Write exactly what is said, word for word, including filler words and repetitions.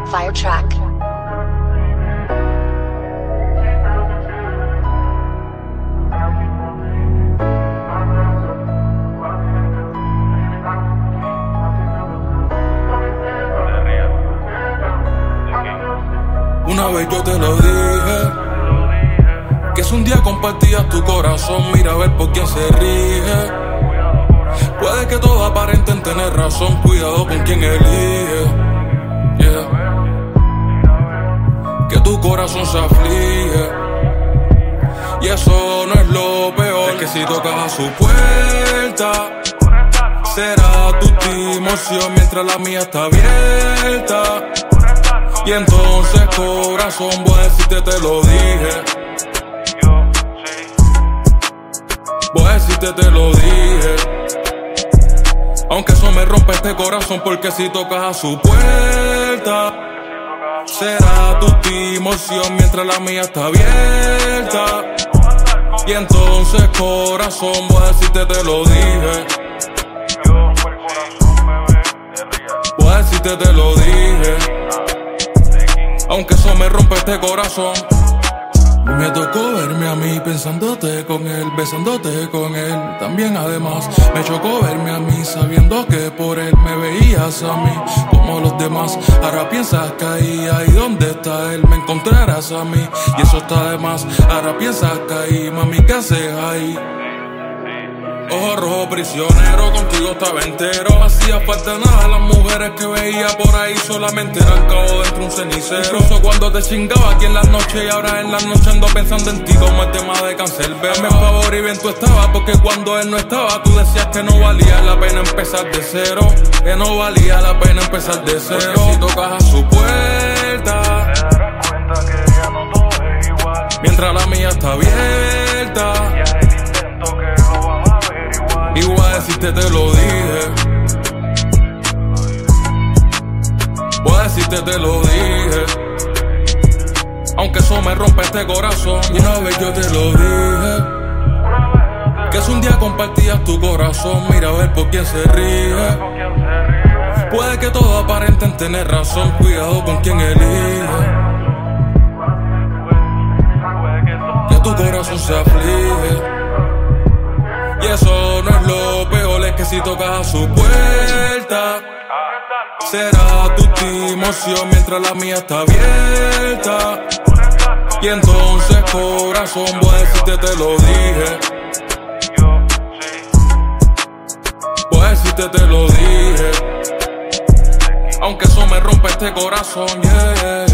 Fire track. Una vez yo te lo dije, que si un día compartías tu corazón, mira a ver por quién se rige. Puede que todos aparenten tener razón, cuidado con quien elige. Yeah. Que tu corazón se aflige, y eso no es lo peor. Es que si tocas a su puerta, será tu última opción mientras la mía está abierta. Y entonces, corazón, voy a decirte, te lo dije. Voy a decirte, te lo dije. Aunque eso me rompe este corazón, porque si tocas a su puerta, será tu última opción mientras la mía está abierta. Y entonces, corazón, voy a decirte, te lo dije. Voy a decirte, te lo dije. Aunque eso me rompe este corazón. Me tocó verme a mí pensándote con él, besándote con él. También además me chocó verme a mí sabiendo que por él me veías a mí como los demás. Ahora piensas que ahí, ahí donde está él, me encontrarás a mí, y eso está de más. Ahora piensas que ahí, mami, ¿qué haces ahí? Ojo rojo prisionero, contigo estaba entero. No hacía falta nada, las mujeres que veía por ahí solamente eran cabo dentro de un cenicero. Incluso cuando te chingaba aquí en las noches, y ahora en la noche ando pensando en ti como el tema de Cancerbero. Hazme favor y bien tú estabas, porque cuando él no estaba tú decías que no valía la pena empezar de cero. Que no valía la pena empezar de cero. Porque si tocas a su puerta, te darás cuenta que ya no todo es igual. Mientras la mía está abierta, Ya el intento que lo vas a averiguar. igual decirte, te lo dije. Voy a decirte, te lo dije. Aunque eso me rompe este corazón. Y una vez yo te lo dije, que si un día compartías tu corazón, mira a ver por quién se ríe. Puede que todos aparenten tener razón, cuidado con quien elige. Que tu corazón se aflige, y eso no es lo peor. Es que si tocas a su puerta, será tu última opción mientras la mía está abierta. Y entonces, corazón, voy a decirte, te lo dije. Voy a decirte, te lo dije. Aunque eso me rompe este corazón, yeah.